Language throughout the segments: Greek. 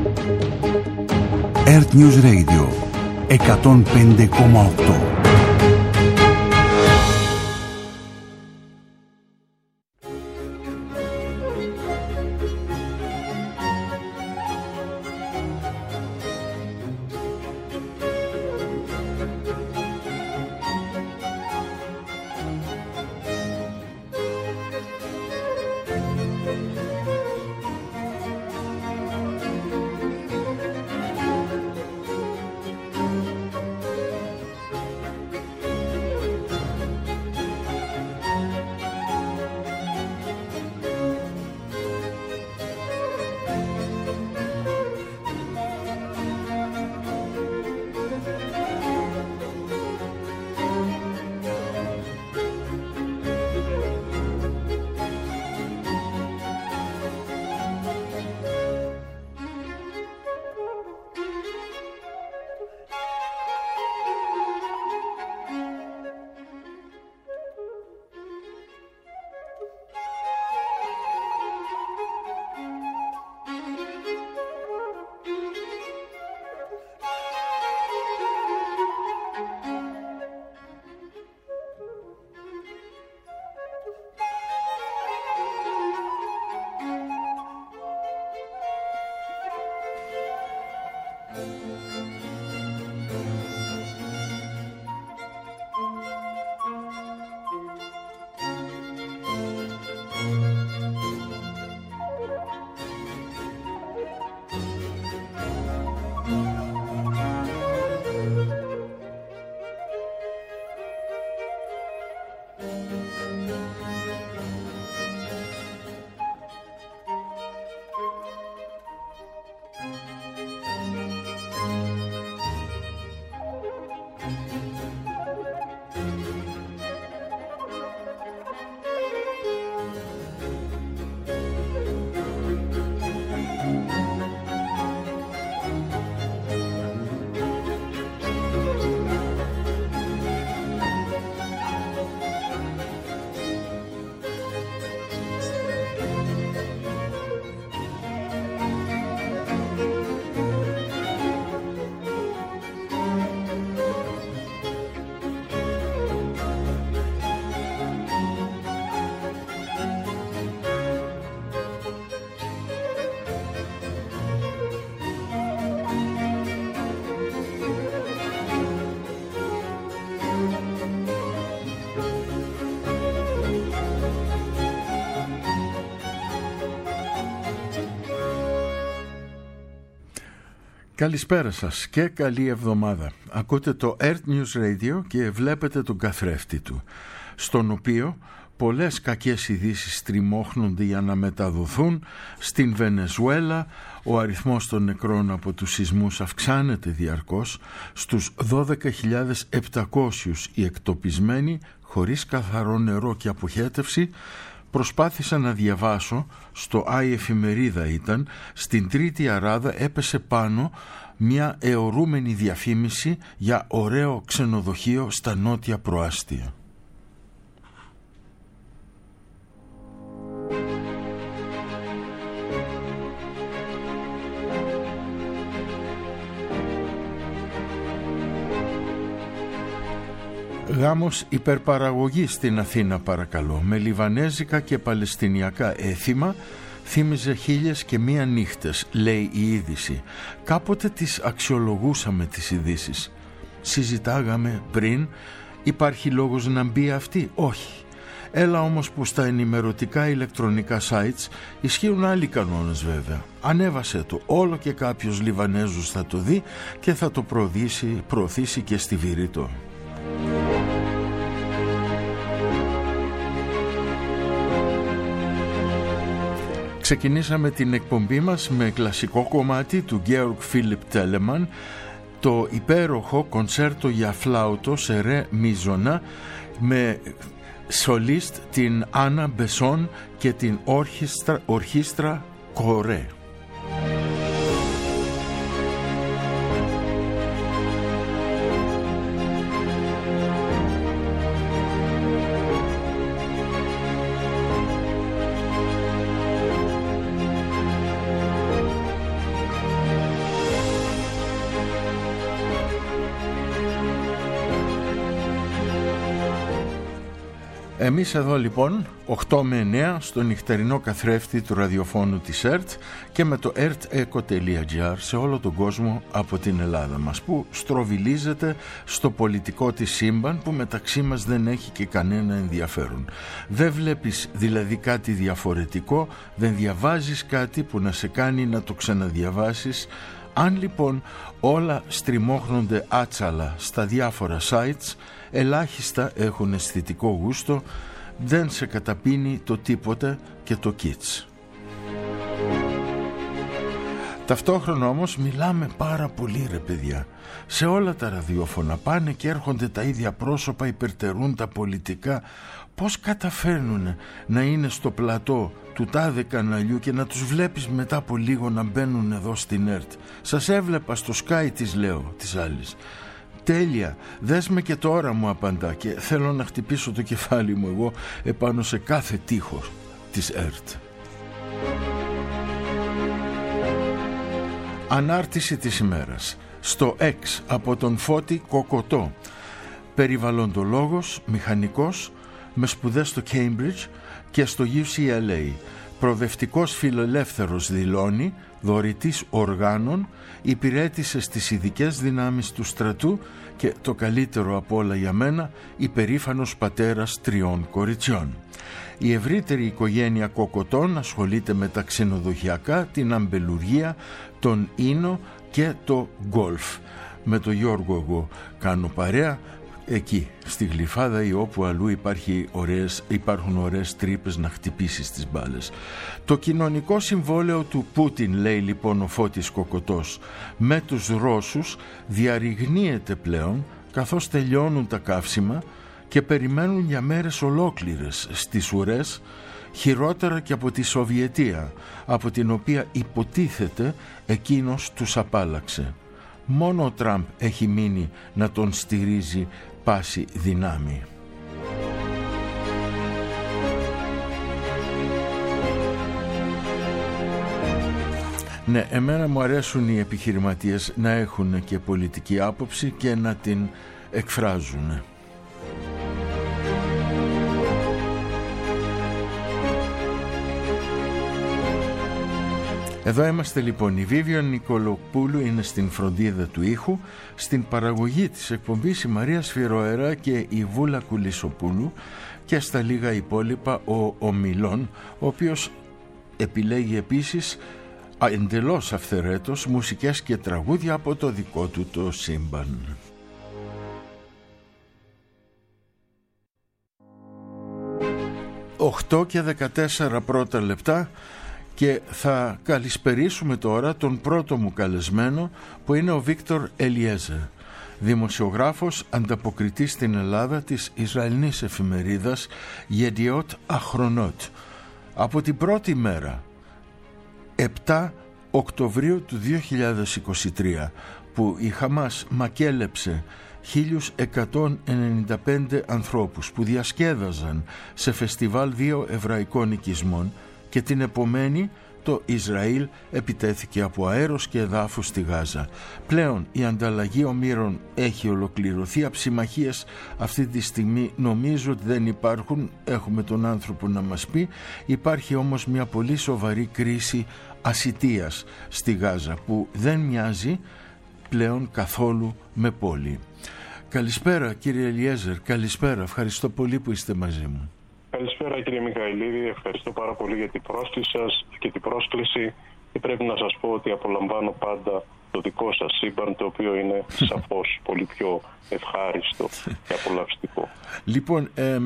Earth News Radio 105,8. Καλησπέρα σας και καλή εβδομάδα. Ακούτε το Earth News Radio και βλέπετε τον καθρέφτη του, στον οποίο πολλές κακές ειδήσεις στριμώχνονται για να μεταδοθούν. Στην Βενεζουέλα ο αριθμός των νεκρών από τους σεισμούς αυξάνεται διαρκώς. Στους 12.700 οι εκτοπισμένοι χωρίς καθαρό νερό και αποχέτευση. Προσπάθησα να διαβάσω, στο Άι Εφημερίδα ήταν, στην Τρίτη Αράδα έπεσε πάνω μια αιωρούμενη διαφήμιση για ωραίο ξενοδοχείο στα νότια προάστια. Γάμος υπερπαραγωγής στην Αθήνα, παρακαλώ, με λιβανέζικα και παλαιστινιακά έθιμα. Θύμιζε 1001 νύχτες, λέει η είδηση. Κάποτε τις αξιολογούσαμε τις ειδήσεις. Συζητάγαμε πριν, υπάρχει λόγος να μπει αυτή? Όχι. Έλα όμως που στα ενημερωτικά ηλεκτρονικά sites ισχύουν άλλοι κανόνες βέβαια. Ανέβασε το, όλο και κάποιος Λιβανέζος θα το δει και θα το προωθήσει και στη Βηρήτο. Ξεκινήσαμε την εκπομπή μας με κλασικό κομμάτι του Georg Philipp Telemann, το υπέροχο κονσέρτο για φλάουτο σε ρε μίζωνα, με σολίστ την Άννα Μπεσόν και την ορχήστρα Κορέ. Εμείς εδώ λοιπόν 8 με 9 στο νυχτερινό καθρέφτη του ραδιοφώνου της ΕΡΤ και με το erteco.gr σε όλο τον κόσμο από την Ελλάδα μας, που στροβιλίζεται στο πολιτικό της σύμπαν που μεταξύ μας δεν έχει και κανένα ενδιαφέρον. Δεν βλέπεις δηλαδή κάτι διαφορετικό, δεν διαβάζεις κάτι που να σε κάνει να το ξαναδιαβάσεις. Αν λοιπόν όλα στριμώχνονται άτσαλα στα διάφορα sites, ελάχιστα έχουν αισθητικό γούστο, δεν σε καταπίνει το τίποτε και το kits. Ταυτόχρονα όμως μιλάμε πάρα πολύ, ρε παιδιά. Σε όλα τα ραδιόφωνα πάνε και έρχονται τα ίδια πρόσωπα, υπερτερούν τα πολιτικά. Πώς καταφέρνουνε να είναι στο πλατό του τάδε καναλιού και να τους βλέπεις μετά από λίγο να μπαίνουν εδώ στην ΕΡΤ? Σας έβλεπα στο Sky, της λέω, της άλλης. Τέλεια, δες με και τώρα, μου απαντά, και θέλω να χτυπήσω το κεφάλι μου εγώ επάνω σε κάθε τοίχο της ΕΡΤ. Ανάρτηση της ημέρας στο X από τον Φώτη Κοκοτό. Περιβαλλοντολόγος, μηχανικός με σπουδές στο Cambridge και στο UCLA. Προοδευτικός φιλελεύθερος δηλώνει, δωρητής οργάνων, υπηρέτησε στις ειδικές δυνάμεις του στρατού και το καλύτερο από όλα για μένα, υπερήφανος πατέρας 3 κοριτσιών. Η ευρύτερη οικογένεια Κοκοτών ασχολείται με τα ξενοδοχειακά, την αμπελουργία, τον ίνο και το γκολφ. Με τον Γιώργο εγώ κάνω παρέα εκεί στη Γλυφάδα ή όπου αλλού υπάρχουν ωραίες τρύπες να χτυπήσεις τις μπάλες. Το κοινωνικό συμβόλαιο του Πούτιν, λέει λοιπόν ο Φώτης Κοκοτός, με τους Ρώσους διαρριγνύεται πλέον, καθώς τελειώνουν τα καύσιμα και περιμένουν για μέρες ολόκληρες στις ουρές, χειρότερα και από τη Σοβιετία, από την οποία υποτίθεται εκείνος τους απάλαξε. Μόνο ο Τραμπ έχει μείνει να τον στηρίζει πάση δυνάμει. Ναι, εμένα μου αρέσουν οι επιχειρηματίες να έχουν και πολιτική άποψη και να την εκφράζουν. Εδώ είμαστε λοιπόν. Η Βίβιον Νικολοπούλου είναι στην φροντίδα του ήχου, στην παραγωγή της εκπομπής η Μαρία Σφυροερά και η Βούλα Κουλισοπούλου, και στα λίγα υπόλοιπα ο Ομιλών, ο οποίος επιλέγει επίσης εντελώς αυθαιρέτως μουσικές και τραγούδια από το δικό του το σύμπαν. «8 και 14 πρώτα λεπτά» και θα καλησπερίσουμε τώρα τον πρώτο μου καλεσμένο, που είναι ο Βίκτορ Ελιέζερ, δημοσιογράφος ανταποκριτής στην Ελλάδα της Ισραηλινής εφημερίδας Yediot Ahronot. Από την πρώτη μέρα, 7 Οκτωβρίου του 2023, που η Χαμάς μακέλεψε 1.195 ανθρώπους που διασκέδαζαν σε φεστιβάλ 2 εβραϊκών οικισμών, και την επομένη το Ισραήλ επιτέθηκε από αέρος και εδάφους στη Γάζα. Πλέον η ανταλλαγή ομήρων έχει ολοκληρωθεί. Αψημαχίες αυτή τη στιγμή νομίζω ότι δεν υπάρχουν, έχουμε τον άνθρωπο να μας πει. Υπάρχει όμως μια πολύ σοβαρή κρίση ασιτείας στη Γάζα, που δεν μοιάζει πλέον καθόλου με πόλη. Καλησπέρα κύριε Ελιέζερ, καλησπέρα, ευχαριστώ πολύ που είστε μαζί μου. Καλησπέρα κύριε Μιχαηλίδη, ευχαριστώ πάρα πολύ για την πρόσκληση σας και την πρόσκληση, και πρέπει να σας πω ότι απολαμβάνω πάντα το δικό σας σύμπαν, το οποίο είναι σαφώς πολύ πιο ευχάριστο και απολαυστικό. Λοιπόν,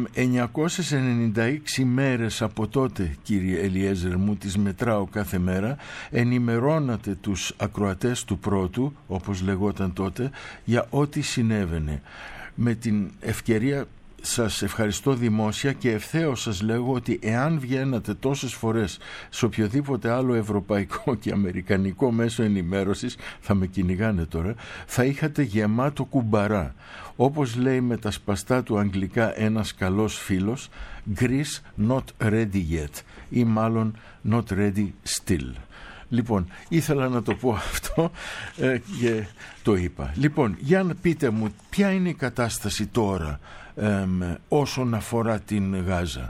996 μέρες από τότε, κύριε Ελιέζερ μου, τις μετράω κάθε μέρα, ενημερώνατε τους ακροατές του πρώτου, όπως λεγόταν τότε, για ό,τι συνέβαινε. Με την ευκαιρία σας ευχαριστώ δημόσια και ευθέως σας λέγω ότι εάν βγαίνατε τόσες φορές σε οποιοδήποτε άλλο ευρωπαϊκό και αμερικανικό μέσο ενημέρωσης, θα με κυνηγάνε τώρα, θα είχατε γεμάτο κουμπαρά. Όπως λέει με τα σπαστά του αγγλικά ένας καλός φίλος, Greece not ready yet, ή μάλλον not ready still. Λοιπόν, ήθελα να το πω αυτό και το είπα. Λοιπόν, για να πείτε μου, ποια είναι η κατάσταση τώρα όσον αφορά την Γάζα?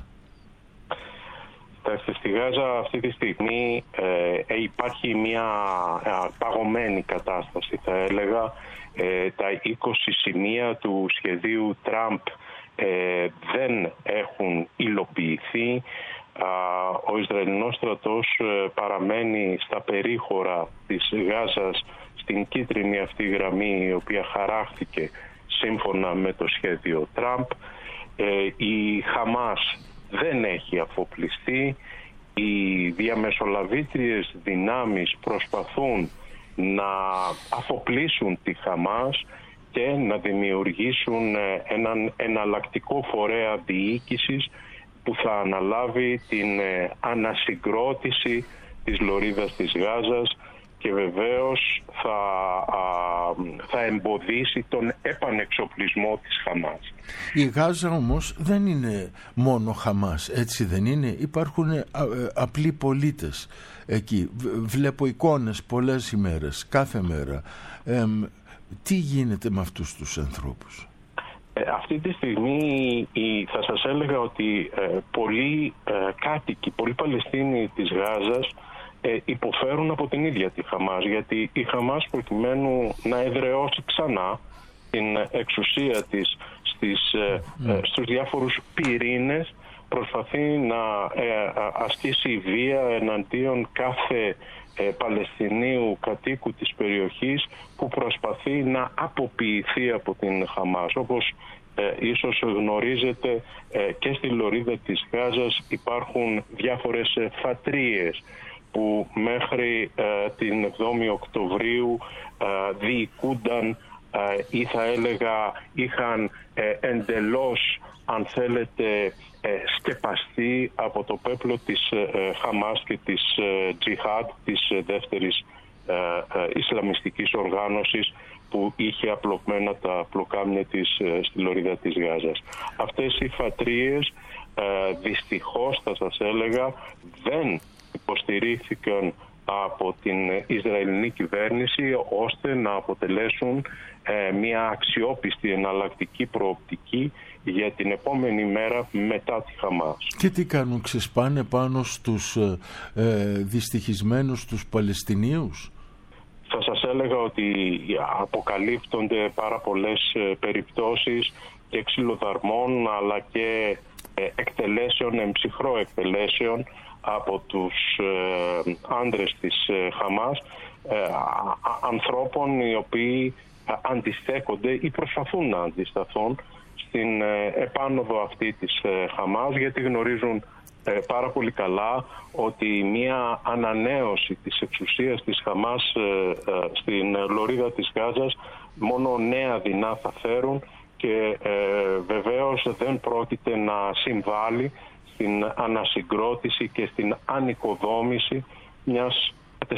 Στη Γάζα αυτή τη στιγμή υπάρχει μια παγωμένη κατάσταση, θα έλεγα. Τα 20 σημεία του σχεδίου Τραμπ δεν έχουν υλοποιηθεί. Ο Ισραηλινός στρατός παραμένει στα περίχωρα της Γάζας, στην κίτρινη αυτή γραμμή, η οποία χαράχθηκε σύμφωνα με το σχέδιο Τραμπ. Η Χαμάς δεν έχει αφοπλιστεί. Οι διαμεσολαβήτριες δυνάμεις προσπαθούν να αφοπλίσουν τη Χαμάς και να δημιουργήσουν έναν εναλλακτικό φορέα διοίκησης που θα αναλάβει την ανασυγκρότηση της λωρίδας της Γάζας και βεβαίως θα εμποδίσει τον επανεξοπλισμό της Χαμάς. Η Γάζα όμως δεν είναι μόνο Χαμάς, έτσι δεν είναι? Υπάρχουν απλοί πολίτες εκεί. Βλέπω εικόνες πολλές ημέρες, κάθε μέρα. Τι γίνεται με αυτούς τους ανθρώπους? Αυτή τη στιγμή θα σας έλεγα ότι πολλοί κάτοικοι, πολλοί Παλαιστίνοι της Γάζας υποφέρουν από την ίδια τη Χαμάς, γιατί η Χαμάς, προκειμένου να εδραιώσει ξανά την εξουσία της στους διάφορους πυρήνες, προσπαθεί να ασκήσει βία εναντίον κάθε Παλαιστινίου κατοίκου της περιοχής που προσπαθεί να αποποιηθεί από την Χαμάς. Όπως ίσως γνωρίζετε, και στη λωρίδα της Γάζας υπάρχουν διάφορες φατρίες που μέχρι την 7η Οκτωβρίου διοικούνταν ή θα έλεγα είχαν εντελώς, αν θέλετε, σκεπαστεί από το πέπλο της Χαμάς και της Τζιχάντ, της δεύτερης Ισλαμιστικής οργάνωσης που είχε απλωμένα τα πλοκάμια της στη λωρίδα της Γάζας. Αυτές οι φατρίες δυστυχώς, θα σας έλεγα, δεν υποστηρίχθηκαν από την Ισραηλινή κυβέρνηση ώστε να αποτελέσουν μια αξιόπιστη εναλλακτική προοπτική για την επόμενη μέρα μετά τη Χαμάς. Και τι κάνουν, ξεσπάνε πάνω στους δυστυχισμένους τους Παλαιστινίους? Θα σας έλεγα ότι αποκαλύπτονται πάρα πολλές περιπτώσεις και ξυλοδαρμών αλλά και εκτελέσεων, εμψυχρό εκτελέσεων από τους άντρες της Χαμάς, ανθρώπων οι οποίοι αντιστέκονται ή προσπαθούν να αντισταθούν στην επάνωδο αυτή της Χαμάς, γιατί γνωρίζουν πάρα πολύ καλά ότι μια ανανέωση της εξουσίας της Χαμάς στην λωρίδα της Γάζας μόνο νέα δεινά θα φέρουν και βεβαίως δεν πρόκειται να συμβάλλει στην ανασυγκρότηση και στην ανοικοδόμηση μιας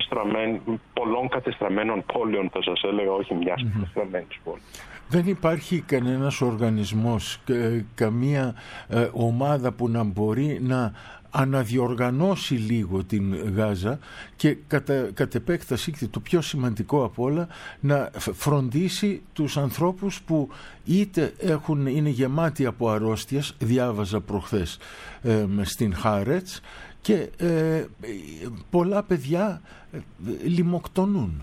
πολλών κατεστραμμένων πόλεων, θα σας έλεγα, όχι μιας κατεστραμμένης πόλης. Δεν υπάρχει κανένας οργανισμός, καμία ομάδα που να μπορεί να αναδιοργανώσει λίγο την Γάζα και κατ' επέκταση, και το πιο σημαντικό απ' όλα, να φροντίσει τους ανθρώπους που είτε είναι γεμάτοι από αρρώστιες, διάβαζα προχθές στην Χάρετς, και πολλά παιδιά λιμοκτονούν.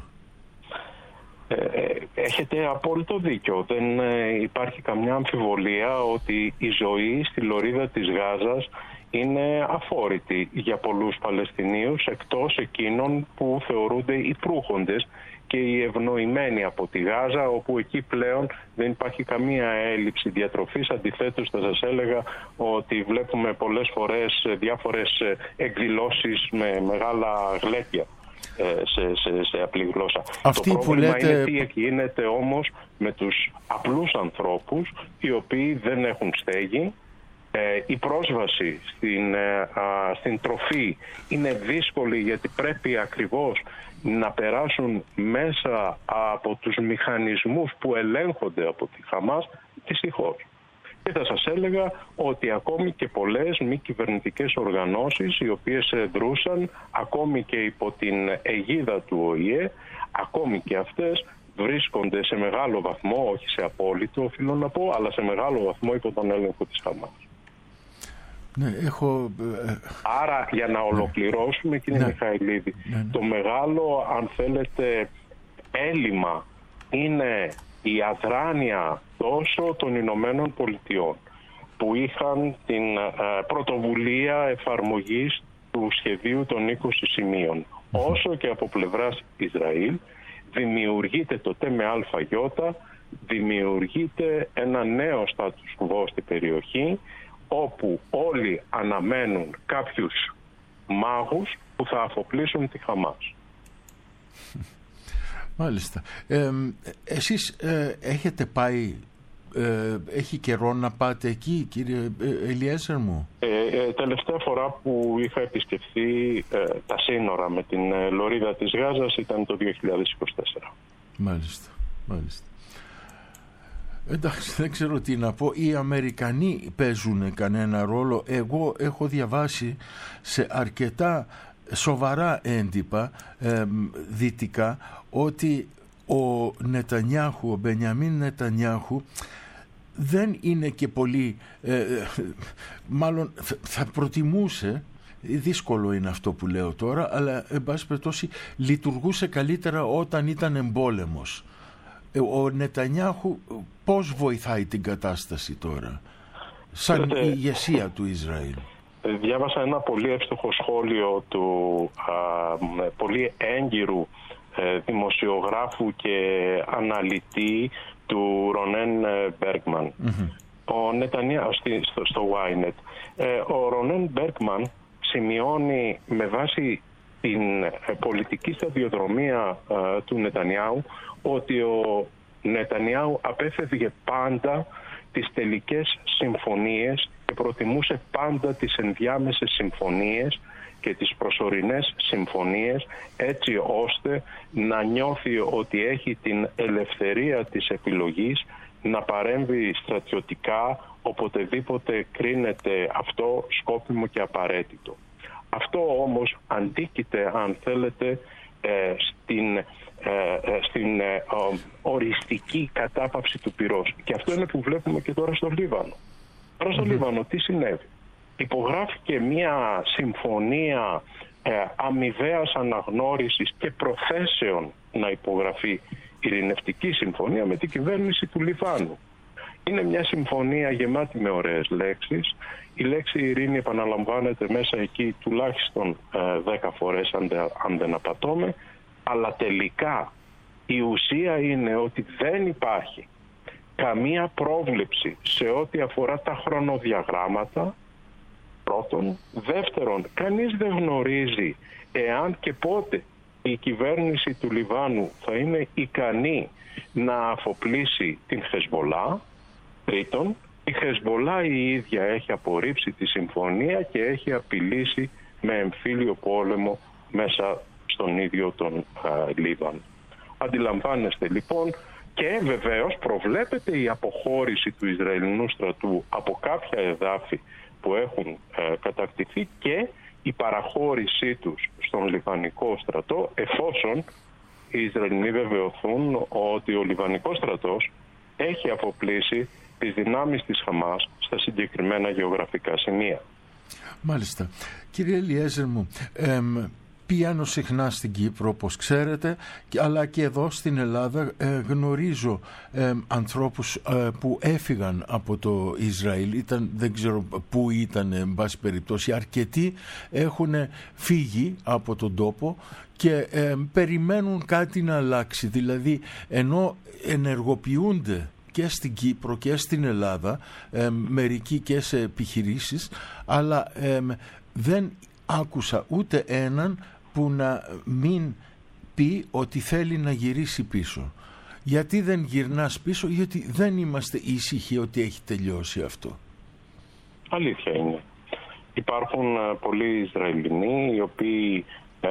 Έχετε απόλυτο δίκιο. Δεν υπάρχει καμιά αμφιβολία ότι η ζωή στη λωρίδα της Γάζας είναι αφόρητη για πολλούς Παλαιστινίους, εκτός εκείνων που θεωρούνται οι προύχοντες και οι ευνοημένοι από τη Γάζα, όπου εκεί πλέον δεν υπάρχει καμία έλλειψη διατροφής. Αντιθέτως, θα σας έλεγα ότι βλέπουμε πολλές φορές διάφορες εκδηλώσεις με μεγάλα γλέτια σε απλή γλώσσα. Αυτή το πρόβλημα που λέτε... είναι τι γίνεται όμως με τους απλούς ανθρώπους, οι οποίοι δεν έχουν στέγη. Η πρόσβαση στην τροφή είναι δύσκολη, γιατί πρέπει ακριβώς να περάσουν μέσα από τους μηχανισμούς που ελέγχονται από τη Χαμάς, δυστυχώς. Και θα σας έλεγα ότι ακόμη και πολλές μη κυβερνητικές οργανώσεις, οι οποίες δρούσαν ακόμη και υπό την αιγίδα του ΟΗΕ, ακόμη και αυτές βρίσκονται σε μεγάλο βαθμό, όχι σε απόλυτο οφείλω να πω, αλλά σε μεγάλο βαθμό υπό τον έλεγχο της Χαμάς. Ναι, Άρα για να ολοκληρώσουμε, κύριε Μιχαηλίδη, το μεγάλο, αν θέλετε, έλλειμμα είναι η αδράνεια τόσο των Ηνωμένων Πολιτειών, που είχαν την πρωτοβουλία εφαρμογής του σχεδίου των 20 σημείων, όσο και από πλευράς Ισραήλ δημιουργείται το ΤΜΑΙ, δημιουργείται ένα νέο status quo στην περιοχή, όπου όλοι αναμένουν κάποιους μάγους που θα αφοπλίσουν τη Χαμάς. Μάλιστα. Εσείς έχετε πάει, έχει καιρό να πάτε εκεί, κύριε Ελιέζερ μου? Τελευταία φορά που είχα επισκεφθεί τα σύνορα με την λωρίδα της Γάζας ήταν το 2024. Μάλιστα. Εντάξει, δεν ξέρω τι να πω. Οι Αμερικανοί παίζουν κανένα ρόλο? Εγώ έχω διαβάσει σε αρκετά σοβαρά έντυπα δυτικά ότι ο Νετανιάχου, ο Μπενιαμίν Νετανιάχου, δεν είναι και πολύ, μάλλον θα προτιμούσε, δύσκολο είναι αυτό που λέω τώρα, αλλά εν πάση περιπτώσει λειτουργούσε καλύτερα όταν ήταν εμπόλεμος. Ο Νετανιάχου πώς βοηθάει την κατάσταση τώρα σαν η ηγεσία του Ισραήλ? Διάβασα ένα πολύ εύστοχο σχόλιο του πολύ έγκυρου δημοσιογράφου και αναλυτή του Ρονέν Μπέργκμαν. Ο Νετανιάχου στο Ynet. Ο Ρονέν Μπέργκμαν σημειώνει με βάση την πολιτική σταδιοδρομία του Νετανιάχου ότι ο Νετανιάχου απέφευγε πάντα τις τελικές συμφωνίες και προτιμούσε πάντα τις ενδιάμεσες συμφωνίες και τις προσωρινές συμφωνίες, έτσι ώστε να νιώθει ότι έχει την ελευθερία της επιλογής να παρέμβει στρατιωτικά οποτεδήποτε κρίνεται αυτό σκόπιμο και απαραίτητο. Αυτό όμως αντίκειται, αν θέλετε, στην οριστική κατάπαυση του πυρός. Και αυτό είναι που βλέπουμε και τώρα στο Λίβανο. Τώρα στο Λίβανο τι συνέβη? Υπογράφηκε μια συμφωνία αμοιβαίας αναγνώρισης και προθέσεων να υπογραφεί ειρηνευτική συμφωνία με την κυβέρνηση του Λιβάνου. Είναι μια συμφωνία γεμάτη με ωραίες λέξεις. Η λέξη ειρήνη επαναλαμβάνεται μέσα εκεί τουλάχιστον 10 φορές αν δεν απατώμε, αλλά τελικά η ουσία είναι ότι δεν υπάρχει καμία πρόβλεψη σε ό,τι αφορά τα χρονοδιαγράμματα, πρώτον. Δεύτερον, κανείς δεν γνωρίζει εάν και πότε η κυβέρνηση του Λιβάνου θα είναι ικανή να αφοπλίσει την Χεσμολά. Τρίτον, η Χεσμολά η ίδια έχει απορρίψει τη συμφωνία και έχει απειλήσει με εμφύλιο πόλεμο μέσα στον ίδιο τον Λίβανο. Αντιλαμβάνεστε λοιπόν, και βεβαίως προβλέπεται η αποχώρηση του Ισραηλινού στρατού από κάποια εδάφη που έχουν κατακτηθεί και η παραχώρησή τους στον Λιβανικό στρατό, εφόσον οι Ισραηλινοί βεβαιωθούν ότι ο Λιβανικός στρατός έχει αφοπλίσει τις δυνάμεις της Χαμάς στα συγκεκριμένα γεωγραφικά σημεία. Μάλιστα. Κύριε Ελιέζερ μου, πηγαίνω συχνά στην Κύπρο, όπως ξέρετε, αλλά και εδώ στην Ελλάδα γνωρίζω ανθρώπους που έφυγαν από το Ισραήλ. Δεν ξέρω πού ήταν, εν πάση περιπτώσει. Αρκετοί έχουν φύγει από τον τόπο και περιμένουν κάτι να αλλάξει. Δηλαδή, ενώ ενεργοποιούνται και στην Κύπρο και στην Ελλάδα, μερικοί και σε επιχειρήσεις, αλλά δεν άκουσα ούτε έναν που να μην πει ότι θέλει να γυρίσει πίσω. Γιατί δεν γυρνάς πίσω? Γιατί δεν είμαστε ήσυχοι ότι έχει τελειώσει αυτό. Αλήθεια είναι. Υπάρχουν πολλοί Ισραηλινοί οι οποίοι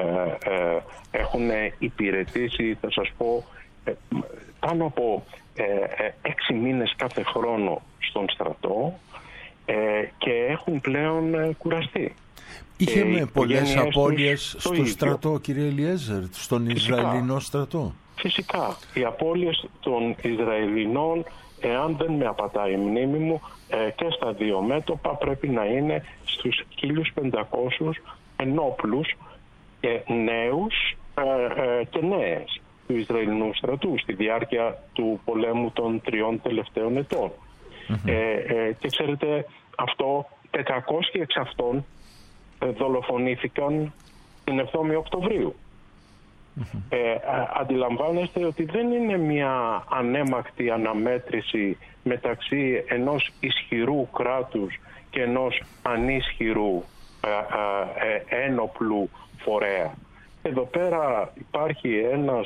έχουν υπηρετήσει, θα σας πω, πάνω από 6 μήνες κάθε χρόνο στον στρατό και έχουν πλέον κουραστεί. Είχαμε πολλές απώλειες στο στρατό, κύριε Ελιέζερ, στον Ισραηλινό στρατό? Φυσικά, οι απώλειες των Ισραηλινών, εάν δεν με απατάει η μνήμη μου, και στα δύο μέτωπα πρέπει να είναι στους 1.500 ενόπλους νέους και νέες του Ισραηλινού στρατού στη διάρκεια του πολέμου των 3 τελευταίων ετών. Και ξέρετε, 400 εξ αυτών δολοφονήθηκαν την 7η Οκτωβρίου. Αντιλαμβάνεστε ότι δεν είναι μια ανέμακτη αναμέτρηση μεταξύ ενός ισχυρού κράτους και ενός ανίσχυρου ένοπλου φορέα. Εδώ πέρα υπάρχει ένας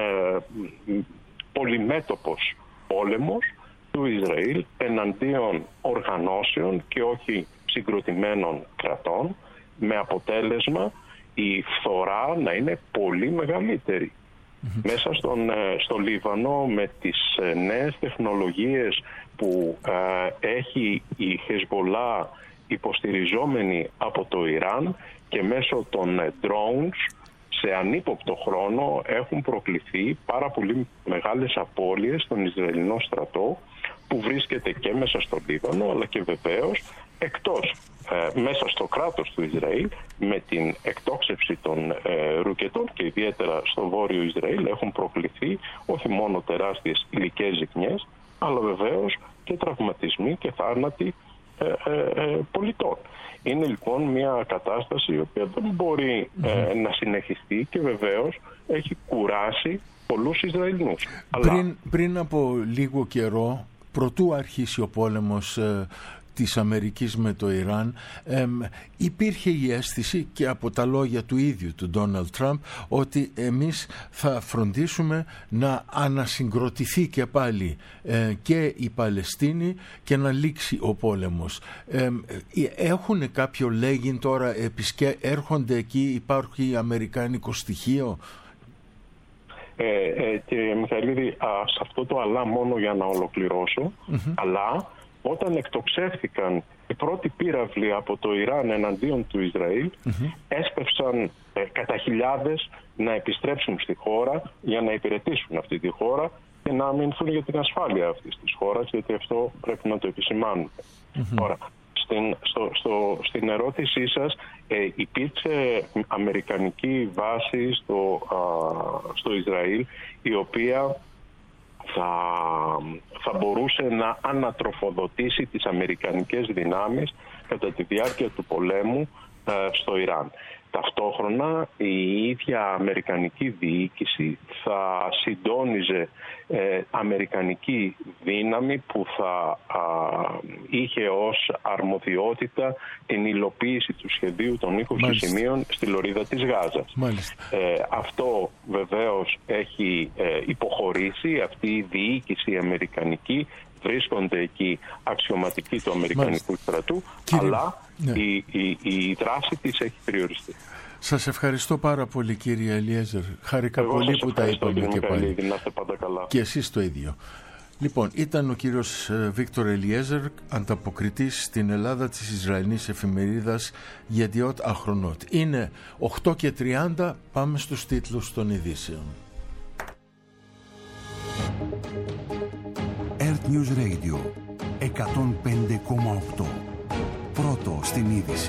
πολυμέτωπος πόλεμος του Ισραήλ εναντίον οργανώσεων και όχι συγκροτημένων κρατών, με αποτέλεσμα η φθορά να είναι πολύ μεγαλύτερη. Μέσα στο Λίβανο, με τις νέες τεχνολογίες που έχει η Χεσμολάχ υποστηριζόμενη από το Ιράν και μέσω των drones, σε ανύποπτο χρόνο έχουν προκληθεί πάρα πολύ μεγάλες απώλειες στον Ισραηλινό στρατό, που βρίσκεται και μέσα στο Λίβανο, αλλά και βεβαίως εκτός, μέσα στο κράτος του Ισραήλ, με την εκτόξευση των ρουκετών και ιδιαίτερα στο βόρειο Ισραήλ έχουν προκληθεί όχι μόνο τεράστιες υλικές ζημιές, αλλά βεβαίως και τραυματισμοί και θάνατοι πολιτών. Είναι λοιπόν μια κατάσταση η οποία δεν μπορεί να συνεχιστεί και βεβαίως έχει κουράσει πολλούς Ισραηλινούς. Πριν από λίγο καιρό, προτού αρχίσει ο πόλεμος της Αμερικής με το Ιράν, υπήρχε η αίσθηση και από τα λόγια του ίδιου του Ντόναλντ Τραμπ ότι εμείς θα φροντίσουμε να ανασυγκροτηθεί και πάλι και η Παλαιστίνη και να λήξει ο πόλεμος. Έχουν κάποιο λέγειν τώρα, έρχονται εκεί, υπάρχει αμερικάνικο στοιχείο? Κύριε Μιχαηλίδη, σε αυτό το αλλά μόνο για να ολοκληρώσω, αλλά όταν εκτοξεύθηκαν οι πρώτοι πύραυλοι από το Ιράν εναντίον του Ισραήλ, έσπευσαν κατά χιλιάδες να επιστρέψουν στη χώρα για να υπηρετήσουν αυτή τη χώρα και να αμυνθούν για την ασφάλεια αυτής της χώρας, γιατί αυτό πρέπει να το επισημάνουμε. Τώρα, στην ερώτησή σας, υπήρξε αμερικανική βάση στο Ισραήλ, η οποία θα μπορούσε να ανατροφοδοτήσει τις αμερικανικές δυνάμεις κατά τη διάρκεια του πολέμου στο Ιράν. Ταυτόχρονα η ίδια αμερικανική διοίκηση θα συντόνιζε αμερικανική δύναμη που θα είχε ως αρμοδιότητα την υλοποίηση του σχεδίου των 20 σημείων στη λωρίδα της Γάζας. Αυτό βεβαίως έχει υποχωρήσει, αυτή η διοίκηση αμερικανική, βρίσκονται εκεί αξιωματικοί του αμερικανικού στρατού, αλλά η δράση της έχει περιοριστεί. Σας ευχαριστώ πάρα πολύ, κύριε Ελιέζερ. Χάρηκα πολύ που τα είπαμε και πάλι. Να είστε πάντα καλά. Και εσείς το ίδιο. Λοιπόν, ήταν ο κύριος Βίκτορ Ελιέζερ, ανταποκριτής στην Ελλάδα της Ισραηλινής εφημερίδας Yediot Ahronot. Είναι 8:30, πάμε στους τίτλους των ειδήσεων. Earth News Radio 105,8. Πρώτο στην είδηση.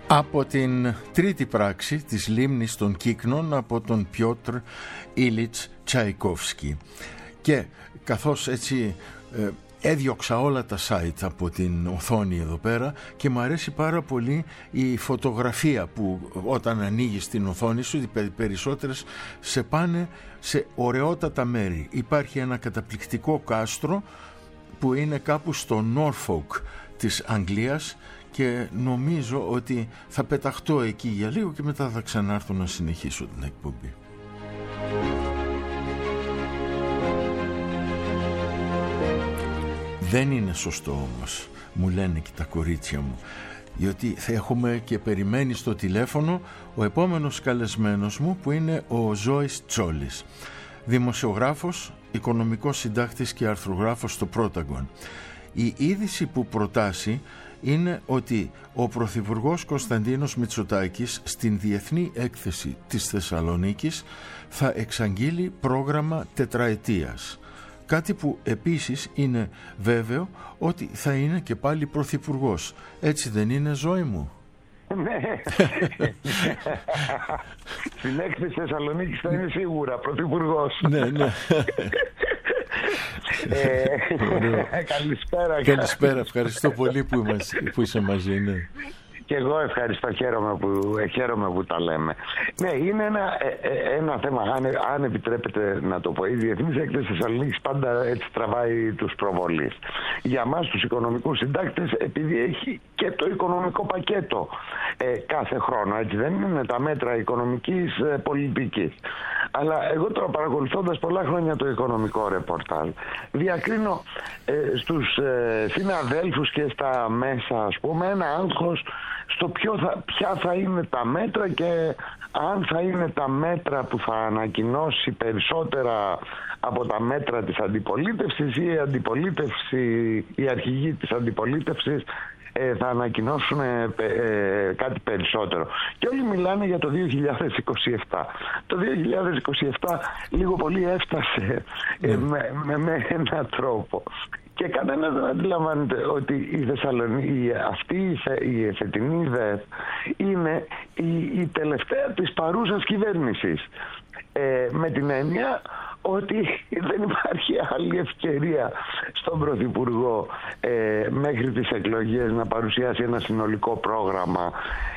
Από την τρίτη πράξη της Λίμνης των Κύκνων από τον Πιότρ Ήλιτς Τσαϊκόφσκι. Και καθώς έτσι έδιωξα όλα τα site από την οθόνη εδώ πέρα και μου αρέσει πάρα πολύ η φωτογραφία που όταν ανοίγεις την οθόνη σου οι περισσότερες σε πάνε σε ωραιότατα μέρη. Υπάρχει ένα καταπληκτικό κάστρο που είναι κάπου στο Norfolk της Αγγλίας και νομίζω ότι θα πεταχτώ εκεί για λίγο και μετά θα ξανάρθω να συνεχίσω την εκπομπή. Δεν είναι σωστό όμως, μου λένε και τα κορίτσια μου, διότι θα έχουμε και περιμένει στο τηλέφωνο ο επόμενος καλεσμένος μου που είναι ο Ζώης Τσόλης, δημοσιογράφος, οικονομικός συντάκτης και αρθρογράφος στο Πρόταγκον. Η είδηση που προτάσει είναι ότι ο Πρωθυπουργός Κωνσταντίνος Μητσοτάκης στην Διεθνή Έκθεση της Θεσσαλονίκης θα εξαγγείλει πρόγραμμα τετραετίας. Κάτι που επίσης είναι βέβαιο ότι θα είναι και πάλι πρωθυπουργός. Έτσι δεν είναι, Ζωή μου? Ναι. Στην έκθεση Θεσσαλονίκης θα είναι σίγουρα πρωθυπουργός. Ναι, ναι. Καλησπέρα. Ευχαριστώ πολύ που είσαι μαζί. Ναι. Και εγώ ευχαριστώ, χαίρομαι που τα λέμε. Ναι, είναι ένα θέμα, αν επιτρέπετε να το πω. Η Διεθνής Έκθεση Θεσσαλονίκης πάντα έτσι τραβάει τους προβολείς. Για μας τους οικονομικούς συντάκτες, επειδή έχει και το οικονομικό πακέτο κάθε χρόνο, έτσι δεν είναι, τα μέτρα οικονομικής πολιτικής. Αλλά εγώ τώρα, παρακολουθώντας πολλά χρόνια το οικονομικό ρεπορτάζ, διακρίνω στους συναδέλφους και στα μέσα, ας πούμε, ένα άγχος στο ποια θα είναι τα μέτρα και αν θα είναι τα μέτρα που θα ανακοινώσει περισσότερα από τα μέτρα της αντιπολίτευσης ή η αρχηγοί της αντιπολίτευσης θα ανακοινώσουν κάτι περισσότερο. Και όλοι μιλάνε για το 2027. Το 2027 λίγο πολύ έφτασε με έναν τρόπο. Και κανένας δεν αντιλαμβάνεται ότι η Θεσσαλονίκη, αυτή η φετινή ΔΕΘ είναι η τελευταία της παρούσας κυβέρνησης. Με την έννοια ότι δεν υπάρχει άλλη ευκαιρία στον Πρωθυπουργό μέχρι τις εκλογές να παρουσιάσει ένα συνολικό πρόγραμμα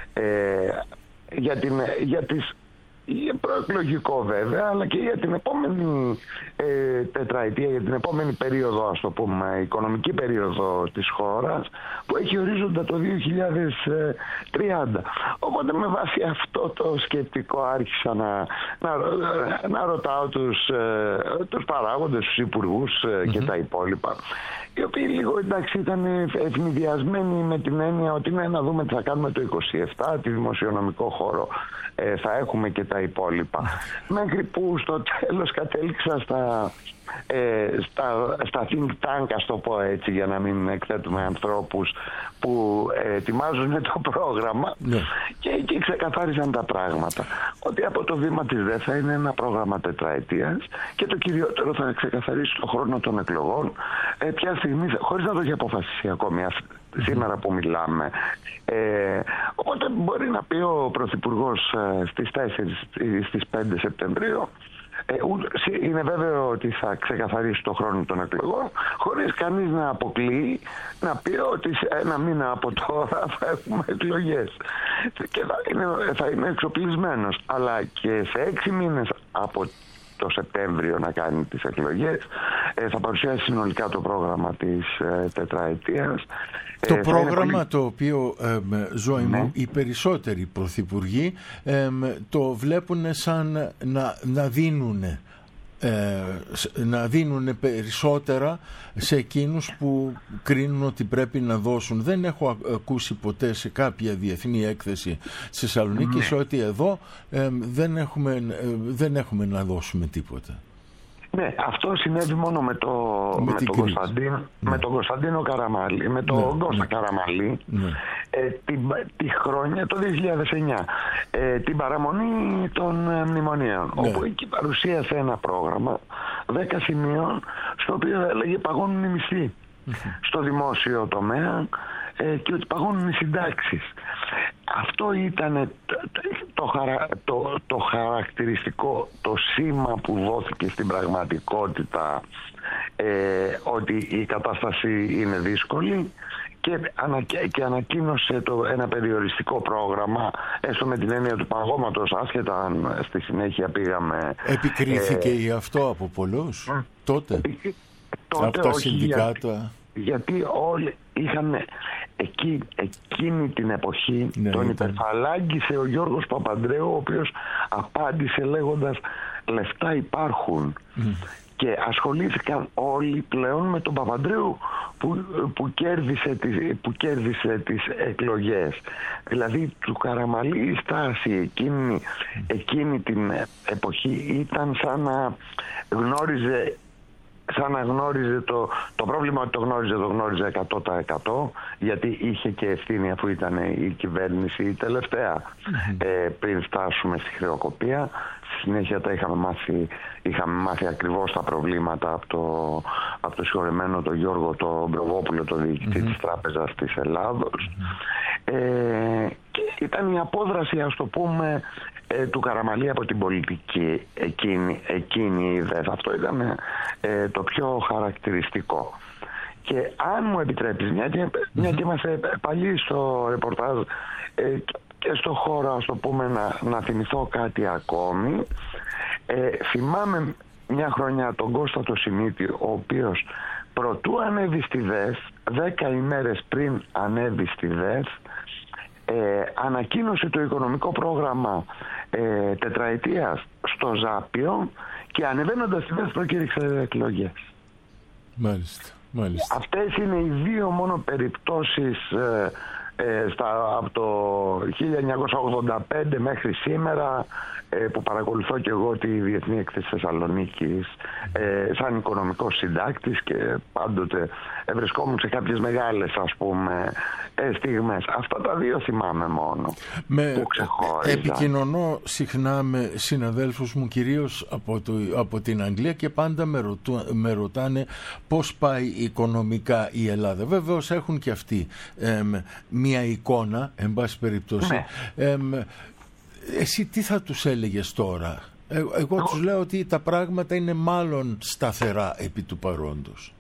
για προεκλογικό βέβαια, αλλά και για την επόμενη τετραετία, για την επόμενη περίοδο, ας το πούμε, οικονομική περίοδο της χώρας, που έχει ορίζοντα το 2030. Οπότε με βάση αυτό το σκεπτικό άρχισα να ρωτάω τους παράγοντες, τους υπουργούς και τα υπόλοιπα, οι οποίοι λίγο εντάξει ήταν ευνηδιασμένοι με την έννοια ότι να δούμε τι θα κάνουμε το 27, τη δημοσιονομικό χώρο θα έχουμε και τα υπόλοιπα. Μέχρι που στο τέλος κατέληξα στα think tank, ας το πω έτσι, για να μην εκθέτουμε ανθρώπους που ετοιμάζουν το πρόγραμμα, και εκεί ξεκαθάρισαν τα πράγματα. Ότι από το βήμα της ΔΕΘ θα είναι ένα πρόγραμμα τετραετίας και το κυριότερο θα ξεκαθαρίσει το χρόνο των εκλογών ποια στιγμή, χωρίς να το έχει αποφασίσει ακόμη σήμερα που μιλάμε. Οπότε μπορεί να πει ο Πρωθυπουργός στις 4 ή στις 5 Σεπτεμβρίου, είναι βέβαιο ότι θα ξεκαθαρίσει το χρόνο των εκλογών, χωρίς κανείς να αποκλείει να πει ότι σε ένα μήνα από τώρα θα έχουμε εκλογές και θα είναι εξοπλισμένος, αλλά και σε 6 μήνες από το Σεπτέμβριο να κάνει τις εκλογές θα παρουσιάσει συνολικά το πρόγραμμα της τετραετίας. Το πρόγραμμα το οποίο, Ζωή μου, οι περισσότεροι πρωθυπουργοί το βλέπουν σαν να δίνουν περισσότερα σε εκείνους που κρίνουν ότι πρέπει να δώσουν. Δεν έχω ακούσει ποτέ σε κάποια διεθνή έκθεση στη Θεσσαλονίκη ότι εδώ δεν έχουμε να δώσουμε τίποτα. Ναι, αυτό συνέβη μόνο με τον Κωνσταντίνο Καραμαλή, με τον Κώστα Καραμαλή, τη χρόνια, το 2009, την παραμονή των μνημονίων, όπου εκεί παρουσίασε ένα πρόγραμμα 10 σημείων, στο οποίο έλεγε παγώνουν οι μισθοί στο δημόσιο τομέα και ότι παγώνουν οι συντάξεις. αυτό ήταν το χαρακτηριστικό, το σήμα που δόθηκε στην πραγματικότητα, ότι η κατάσταση είναι δύσκολη, και ανακοίνωσε ένα περιοριστικό πρόγραμμα, έστω με την έννοια του παγώματος, άσχετα αν στη συνέχεια πήγαμε... Επικρίθηκε γι' αυτό από πολλούς τότε από τα συνδικάτα? Γιατί όλοι είχαν εκείνη την εποχή, τον υπερφαλάγγισε ο Γιώργος Παπανδρέου, ο οποίος απάντησε λέγοντας «λεφτά υπάρχουν». Και ασχολήθηκαν όλοι πλέον με τον Παπανδρέου που κέρδισε τις εκλογές. Δηλαδή του Καραμαλή η στάση εκείνη την εποχή ήταν σαν να γνώριζε το πρόβλημα, ότι το γνώριζε 100%, γιατί είχε και ευθύνη, αφού ήταν η κυβέρνηση η τελευταία πριν φτάσουμε στη χρεοκοπία. Στη συνέχεια τα είχαμε μάθει ακριβώς τα προβλήματα από το συγχωρεμένο τον Γιώργο τον Προβόπουλο, το διοικητή της Τράπεζας της Ελλάδος. Και ήταν η απόδραση, ας το πούμε, του Καραμαλή από την πολιτική εκείνη ιδέα. Αυτό ήταν το πιο χαρακτηριστικό. Και αν μου επιτρέπεις, μια και είμαστε παλιοί στο ρεπορτάζ και στο χώρο, ας το πούμε, να θυμηθώ κάτι ακόμη. Θυμάμαι μια χρονιά τον Κώστα το Σιμίτη, ο οποίος προτού ανέβει στη ΔΕΘ, 10 ημέρες πριν ανέβει στη ΔΕΘ, ανακοίνωσε το οικονομικό πρόγραμμα τετραετίας στο Ζάπιο, και ανεβαίνοντας στη ΔΕΘ προκήρυξε εκλογές. Μάλιστα. Αυτές είναι οι δύο μόνο περιπτώσεις από το 1985 μέχρι σήμερα που παρακολουθώ και εγώ τη Διεθνή Έκθεση Θεσσαλονίκης σαν οικονομικός συντάκτης, και πάντοτε βρισκόμουν σε κάποιες μεγάλες, ας πούμε, στιγμές. Αυτά τα δύο θυμάμαι μόνο που ξεχώριζα. Επικοινωνώ συχνά με συναδέλφους μου, κυρίως από την Αγγλία, και πάντα με ρωτάνε πώς πάει οικονομικά η Ελλάδα. Βεβαίως έχουν και αυτοί μία εικόνα, εν πάση περιπτώσει. Εσύ τι θα τους έλεγες τώρα? Εγώ τους λέω ότι τα πράγματα είναι μάλλον σταθερά επί του παρόντος.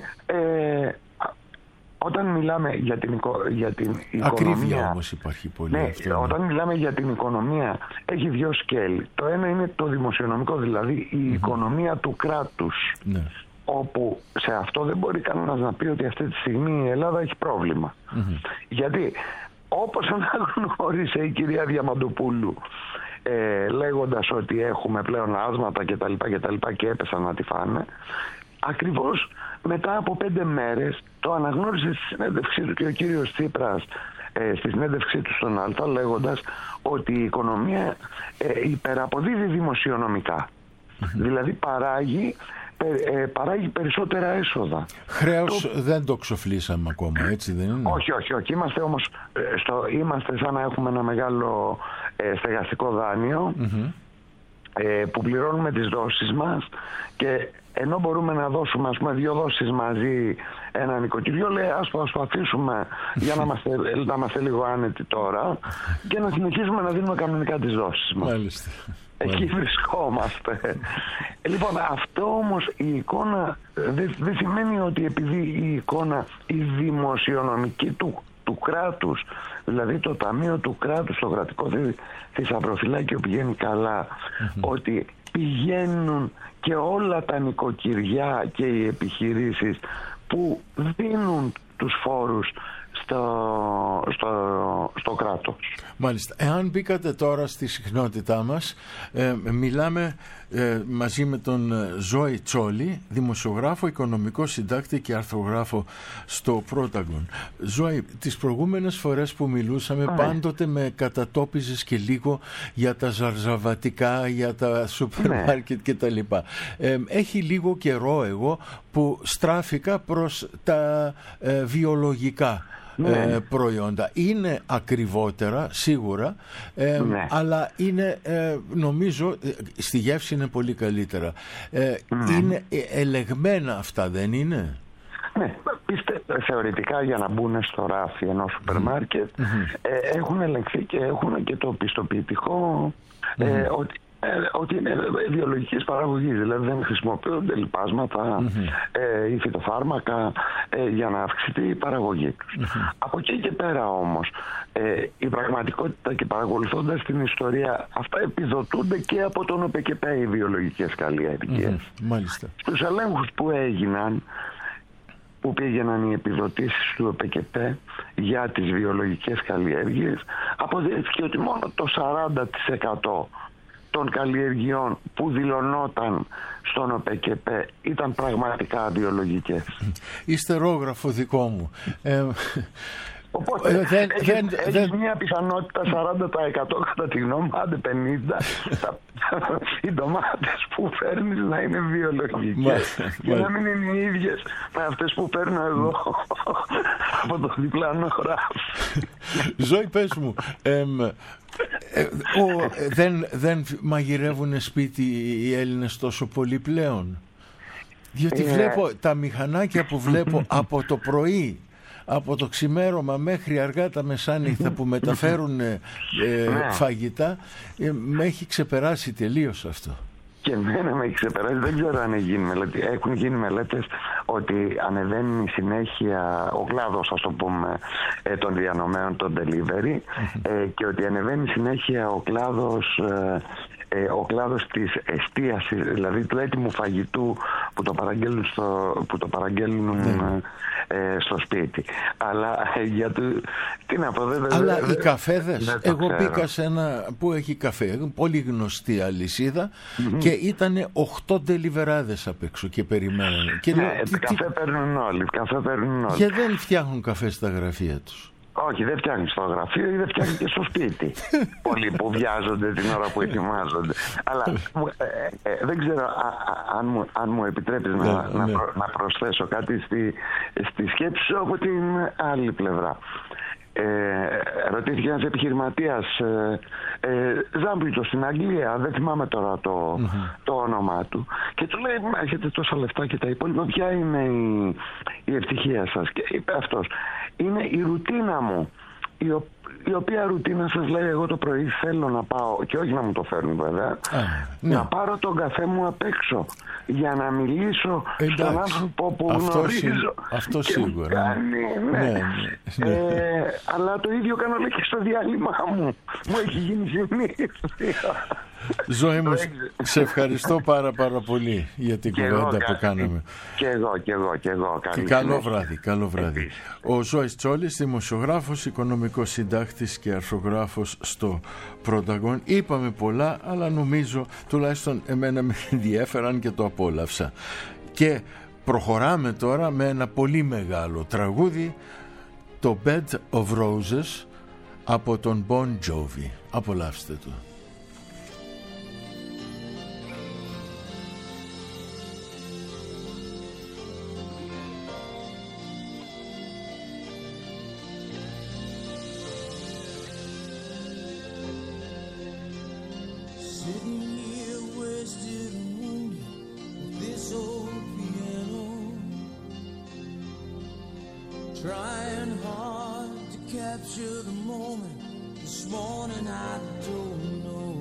Όταν μιλάμε για την οικονομία... Ακρίβεια όμως υπάρχει πολύ. Όταν μιλάμε για την οικονομία, έχει δύο σκέλη. Το ένα είναι το δημοσιονομικό, δηλαδή η οικονομία του κράτους. Όπου σε αυτό δεν μπορεί κανένας να πει ότι αυτή τη στιγμή η Ελλάδα έχει πρόβλημα. Γιατί όπως αναγνώρισε η κυρία Διαμαντοπούλου, λέγοντας ότι έχουμε πλέον άσματα κτλ. Και έπεσαν να τη φάνε, ακριβώς μετά από 5 μέρες το αναγνώρισε στη συνέντευξή του και ο κύριος Τσίπρας στη συνέντευξή του στον Αλφα, λέγοντας ότι η οικονομία υπεραποδίδει δημοσιονομικά. Δηλαδή παράγει περισσότερα έσοδα. Χρέος δεν το ξοφλήσαμε ακόμα, έτσι δεν είναι? Όχι. Είμαστε όμως είμαστε σαν να έχουμε ένα μεγάλο στεγαστικό δάνειο που πληρώνουμε τις δόσεις μας, και ενώ μπορούμε να δώσουμε, ας πούμε, 2 δόσεις μαζί ένα νοικοκυριό, λέει ας το αφήσουμε για να είμαστε λίγο άνετοι τώρα και να συνεχίσουμε να δίνουμε κανονικά τις δόσεις μας. Μάλιστα. Εκεί βρισκόμαστε. Λοιπόν, αυτό όμως η εικόνα δεν σημαίνει ότι επειδή η εικόνα η δημοσιονομική του κράτους, δηλαδή το ταμείο του κράτους, το κρατικό θησαυροφυλάκιο πηγαίνει καλά, ότι πηγαίνουν και όλα τα νοικοκυριά και οι επιχειρήσεις που δίνουν τους φόρους στο κράτος. Μάλιστα. Εάν μπήκατε τώρα στη συχνότητά μας, μιλάμε μαζί με τον Ζόη Τσόλη, δημοσιογράφο, οικονομικό συντάκτη και αρθρογράφο στο Πρόταγον. Ζόη, τις προηγούμενες φορές που μιλούσαμε πάντοτε με κατατόπιζες και λίγο για τα ζαρζαβατικά, για τα σούπερ μάρκετ κτλ. Έχει λίγο καιρό εγώ που στράφηκα προς τα βιολογικά προϊόντα. Είναι ακριβότερα σίγουρα, αλλά είναι, νομίζω, στη γεύση είναι πολύ καλύτερα. Είναι ελεγμένα αυτά, δεν είναι? Ναι, θεωρητικά για να μπουν στο ράφι ενός σούπερ-μάρκετ έχουν ελεγχθεί και έχουν και το πιστοποιητικό ότι είναι βιολογικής παραγωγής, δηλαδή δεν χρησιμοποιούνται λιπάσματα ή φυτοφάρμακα για να αυξηθεί η παραγωγή τους. Από εκεί και πέρα όμως η πραγματικότητα, και παρακολουθώντας την ιστορία, αυτά επιδοτούνται και από τον ΟΠΕΚΕΠΕ, οι βιολογικές καλλιέργειες. Μάλιστα. Στους ελέγχους που έγιναν, που πήγαιναν οι επιδοτήσεις του ΟΠΕΚΕΠΕ για τις βιολογικές καλλιέργειες, αποδείχθηκε ότι μόνο το 40% των καλλιεργειών που δηλωνόταν στον ΟΠΕΚΕΠΕ ήταν πραγματικά βιολογικές. Ιστερόγραφο δικό μου. Οπότε έχεις μια πιθανότητα 40%, κατά τη γνώμη, άντε 50%, οι ντομάτες που φέρνεις να είναι βιολογικές και να μην είναι οι ίδιες με αυτές που παίρνω εδώ από το διπλανό ράφι. Ζωή, πες μου, δεν μαγειρεύουν σπίτι οι Έλληνες τόσο πολύ πλέον? Διότι βλέπω τα μηχανάκια που βλέπω από το πρωί, από το ξημέρωμα μέχρι αργά τα μεσάνυχτα που μεταφέρουν φαγητά, με έχει ξεπεράσει τελείως αυτό. Και εμένα με έχει ξεπεράσει. Δεν ξέρω αν έχουν γίνει μελέτες ότι ανεβαίνει συνέχεια ο κλάδος, ας το πούμε, των διανομέων, των delivery, και ότι ανεβαίνει συνέχεια ο κλάδος της εστίασης, δηλαδή του έτοιμου φαγητού που το παραγγέλνουν στο σπίτι. Αλλά τι να πω, αλλά οι καφέδες, εγώ μπήκα σε ένα που έχει καφέ, πολύ γνωστή αλυσίδα, και ήταν 8 ντελιβεράδες απ' έξω και περιμένανε. Και καφέ παίρνουν όλοι. Και δεν φτιάχνουν καφέ στα γραφεία τους. Όχι, δεν φτιάχνει στο γραφείο ή δεν φτιάχνει και στο σπίτι. Πολλοί που βιάζονται την ώρα που ετοιμάζονται. Αλλά δεν ξέρω αν μου επιτρέπεις να προσθέσω κάτι στη σκέψη σου από την άλλη πλευρά. Ρωτήθηκε ένας επιχειρηματίας, Ζάμπλιτο στην Αγγλία, δεν θυμάμαι τώρα το όνομά του, και του λέει, έχετε τόσα λεφτά και τα υπόλοιπα, ποια είναι η ευτυχία σας? Και είπε αυτός, είναι η ρουτίνα μου, η οποία ρουτίνα, σας λέει, εγώ το πρωί θέλω να πάω, και όχι να μου το φέρνουν βέβαια, να πάρω τον καφέ μου απ' έξω για να μιλήσω στον άνθρωπο που γνωρίζω. Αυτό σίγουρα. Αλλά το ίδιο κάνω και στο διάλειμμα μου. Μου έχει γίνει συνήθεια. Ζωή μου, σε ευχαριστώ πάρα πολύ για την κουβέντα που κάναμε. Και εγώ. Καλό βράδυ. Ο Ζώης Τσόλης, δημοσιογράφος, οικονομικός συντάκτης και αρθρογράφος στο Πρωταγών. Είπαμε πολλά, αλλά νομίζω τουλάχιστον εμένα με ενδιέφεραν και το απόλαυσα. Και προχωράμε τώρα με ένα πολύ μεγάλο τραγούδι, το Bed of Roses από τον Bon Jovi. Απολαύστε το. Trying hard to capture the moment. This morning I don't know.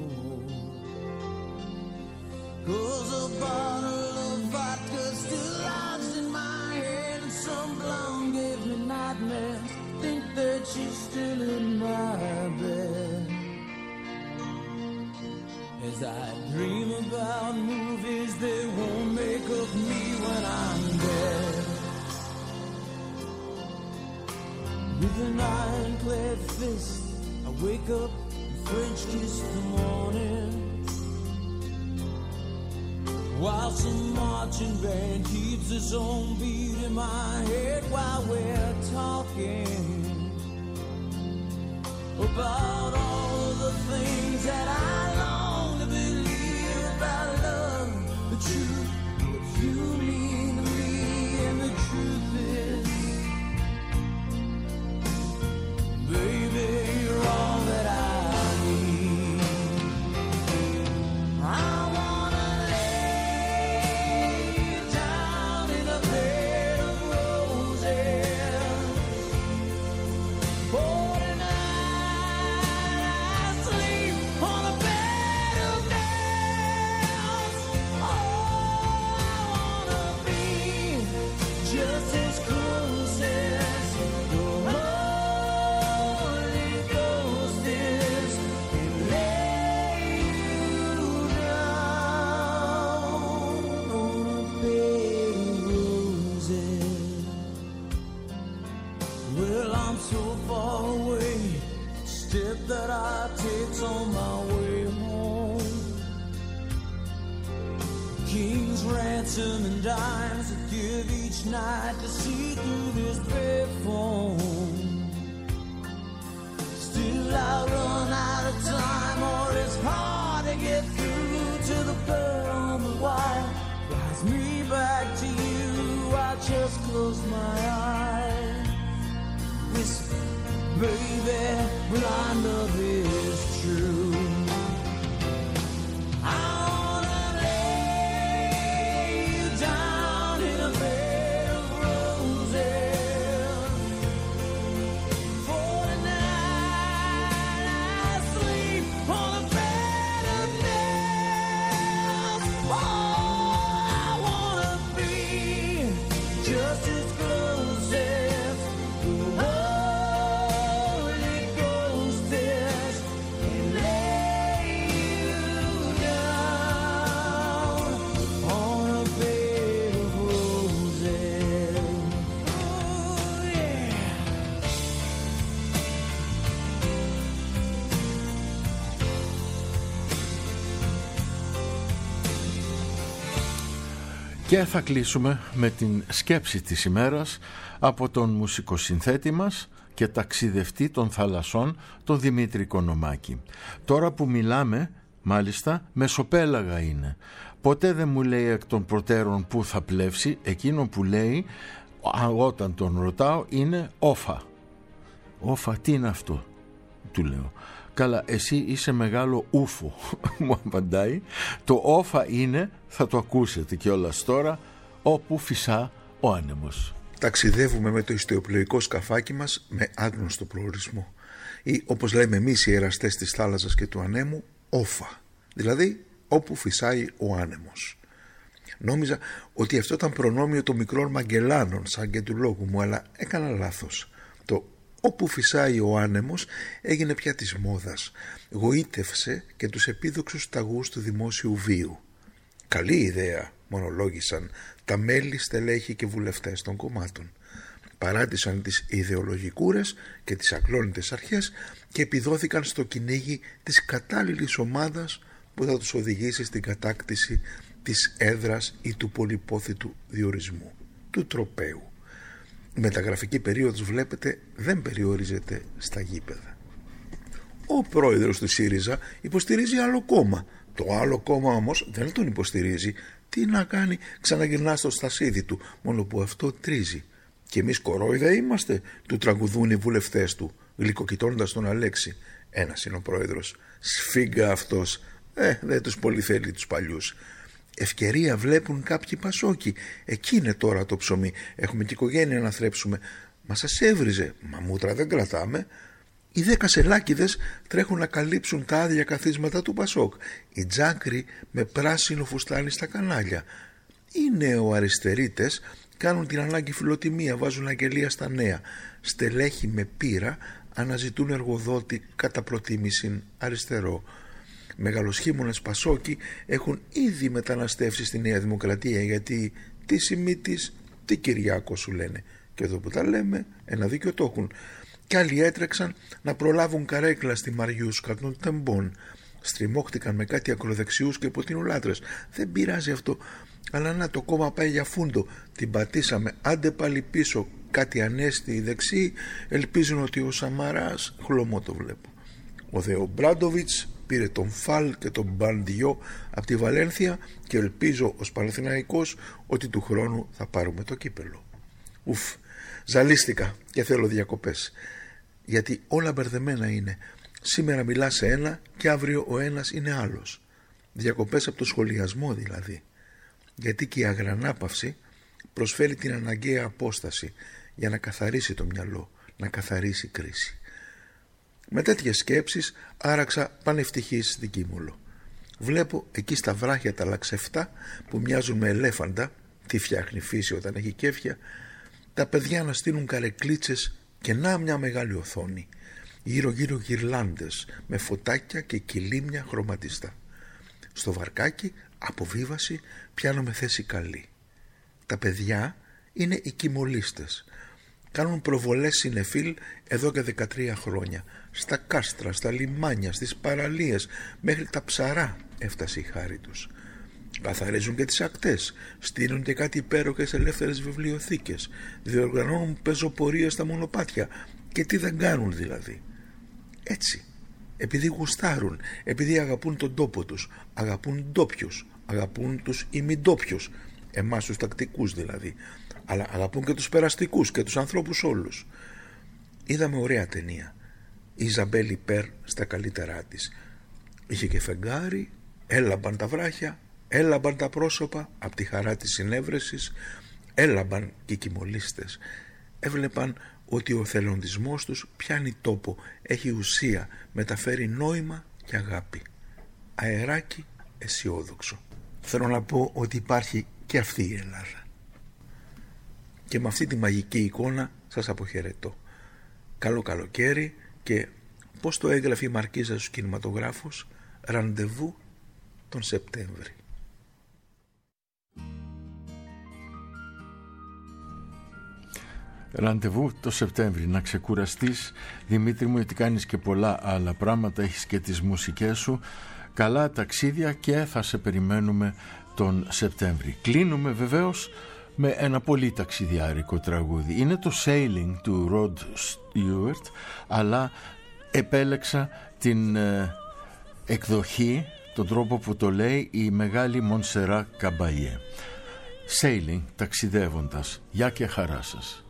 'Cause a bottle of vodka still lodged in my head, and some blonde gave me nightmares. Think that she's still in my bed. As I dream about movies they won't make of me when I'm dead. With an ironclad fist, I wake up and French kiss the morning, while some marching band keeps its own beat in my head while we're talking about all of the things that I long to believe about love, the truth, what you mean to me, and the truth is, baby, you're all that I need. I wanna lay down in a bed of roses. king's ransom and dimes to give each night to see through this brave phone. Still I run out of time, or it's hard to get through to the girl on the wire. Flies me back to you, I just close my eyes. Whisper, baby, blind love is true. I wanna lay you down in a bed of roses. For tonight I sleep on a bed of nails. Oh, I wanna be just as close as the Holy Ghost is, and lay you down on a bed of roses. Oh, yeah. Και θα κλείσουμε με την σκέψη της ημέρας από τον μουσικοσυνθέτη μας και ταξιδευτή των θαλασσών, τον Δημήτρη Κονομάκη. Τώρα που μιλάμε, μάλιστα, μεσοπέλαγα είναι. Ποτέ δεν μου λέει εκ των προτέρων που θα πλεύσει. Εκείνο που λέει όταν τον ρωτάω είναι όφα. Όφα, τι είναι αυτό, του λέω. Καλά, εσύ είσαι μεγάλο ούφο, μου απαντάει. Το όφα είναι, θα το ακούσετε κιόλας τώρα, όπου φυσά ο άνεμος. Ταξιδεύουμε με το ιστιοπλοϊκό σκαφάκι μας με άγνωστο προορισμό. Ή όπως λέμε εμείς οι εραστές της θάλασσας και του ανέμου, όφα. Δηλαδή όπου φυσάει ο άνεμος. Νόμιζα ότι αυτό ήταν προνόμιο των μικρών Μαγκελάνων, σαν και του λόγου μου, αλλά έκανα λάθος. Το όπου φυσάει ο άνεμος έγινε πια της μόδας. Γοήτευσε και τους επίδοξους ταγούς του δημόσιου βίου. Καλή ιδέα, μονολόγησαν τα μέλη, στελέχη και βουλευτές των κομμάτων. Παράτησαν τις ιδεολογικούρες και τις ακλόνητες αρχές και επιδόθηκαν στο κυνήγι της κατάλληλης ομάδας που θα τους οδηγήσει στην κατάκτηση της έδρας ή του πολυπόθητου διορισμού, του τροπαίου. Η μεταγραφική περίοδος, βλέπετε, δεν περιορίζεται στα γήπεδα. Ο πρόεδρος του ΣΥΡΙΖΑ υποστηρίζει άλλο κόμμα. Το άλλο κόμμα όμως δεν τον υποστηρίζει. Τι να κάνει, ξαναγυρνά στο στασίδι του, μόνο που αυτό τρίζει. Και εμείς κορόιδα είμαστε, του τραγουδούν οι βουλευτές του, γλυκοκοιτώντας τον Αλέξη. Ένας είναι ο πρόεδρος. Σφίγγα αυτός. Δεν τους πολύ θέλει τους παλιούς. Ευκαιρία βλέπουν κάποιοι Πασόκοι. Εκεί είναι τώρα το ψωμί. Έχουμε και οικογένεια να θρέψουμε. Μα σας έβριζε. Μα μούτρα δεν κρατάμε. Οι 10 σελάκιδες τρέχουν να καλύψουν τα άδεια καθίσματα του Πασόκ. Οι τζάκροι με πράσινο φουστάνι στα κανάλια. Οι νεοαριστερίτες κάνουν την ανάγκη φιλοτιμία, βάζουν αγγελία στα νέα. Στελέχοι με πείρα αναζητούν εργοδότη κατά προτίμηση αριστερό. Μεγαλοσχήμονες Πασόκοι έχουν ήδη μεταναστεύσει στη Νέα Δημοκρατία, γιατί τι Σιμίτης, τι Κυριάκο σου λένε. Και εδώ που τα λέμε, ένα δίκιο το έχουν. Κι άλλοι έτρεξαν να προλάβουν καρέκλα στη Μαριούσκα των Τεμπών. Στριμώχτηκαν με κάτι ακροδεξιούς και ποτινουλάτρες. Δεν πειράζει αυτό. Αλλά να, το κόμμα πάει για φούντο. Την πατήσαμε, άντε πάλι πίσω. Κάτι ανέστη δεξί. Ελπίζουν ότι ο Σαμαράς, χλωμό το βλέπω. Ο Δε Μπράντοβιτς πήρε τον Φαλ και τον Μπαντιό από τη Βαλένθια και ελπίζω ως Παναθηναϊκός ότι του χρόνου θα πάρουμε το κύπελο. Ουφ, ζαλίστηκα και θέλω διακοπές. Γιατί όλα μπερδεμένα είναι. Σήμερα μιλά σε ένα και αύριο ο ένας είναι άλλος. Διακοπές από το σχολιασμό δηλαδή. Γιατί και η αγρανάπαυση προσφέρει την αναγκαία απόσταση για να καθαρίσει το μυαλό, να καθαρίσει κρίση. Με τέτοιες σκέψεις άραξα πανευτυχής δικήμουλο. Βλέπω εκεί στα βράχια τα λαξεφτά που μοιάζουν με ελέφαντα, τι φτιάχνει φύση όταν έχει κέφια, τα παιδιά να στείλουν καρεκλίτσες και να μια μεγάλη οθόνη. Γύρω γύρω γυρλάντες με φωτάκια και κυλίμια χρωματιστά. Στο βαρκάκι αποβίβαση πιάνουμε θέση καλή. Τα παιδιά είναι οι κοιμολίστες. Κάνουν προβολές συνεφίλ εδώ και 13 χρόνια. Στα κάστρα, στα λιμάνια, στις παραλίες, μέχρι τα ψαρά έφτασε η χάρη τους. καθαρίζουν και τις ακτές, στείλουν και κάτι υπέροχες ελεύθερες βιβλιοθήκες, διοργανώνουν πεζοπορίες στα μονοπάτια και τι δεν κάνουν δηλαδή. Έτσι, επειδή γουστάρουν, επειδή αγαπούν τον τόπο τους, αγαπούν ντόπιους, αγαπούν τους ημιντόπιους, εμάς τους τακτικούς δηλαδή, αλλά αγαπούν και τους περαστικούς και τους ανθρώπους όλους. Είδαμε ωραία ταινία, η Ιζαμπέλ Υπέρ στα καλύτερά της. Είχε και φεγγάρι, έλαμπαν τα βράχια, έλαμπαν τα πρόσωπα από τη χαρά της συνέβρεσης, έλαμπαν και οι κοιμωλίστες. Έβλεπαν ότι ο θελοντισμός τους πιάνει τόπο, έχει ουσία, μεταφέρει νόημα και αγάπη. Αεράκι αισιόδοξο. Θέλω να πω ότι υπάρχει και αυτή η Ελλάδα. Και με αυτή τη μαγική εικόνα σας αποχαιρετώ. Καλό καλοκαίρι και πώς το έγραφε η Μαρκίζα στους κινηματογράφους, ραντεβού τον Σεπτέμβρη. Ραντεβού το Σεπτέμβρη, να ξεκουραστείς Δημήτρη μου, γιατί κάνεις και πολλά άλλα πράγματα, έχεις και τις μουσικές σου. Καλά ταξίδια και θα σε περιμένουμε τον Σεπτέμβρη. Κλείνουμε βεβαίως με ένα πολύ ταξιδιάρικο τραγούδι. Είναι το Sailing του Rod Stewart, αλλά επέλεξα την εκδοχή, τον τρόπο που το λέει η μεγάλη Montserrat Caballé. Sailing, ταξιδεύοντας. Γεια και χαρά σας.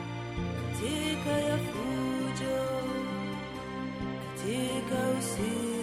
See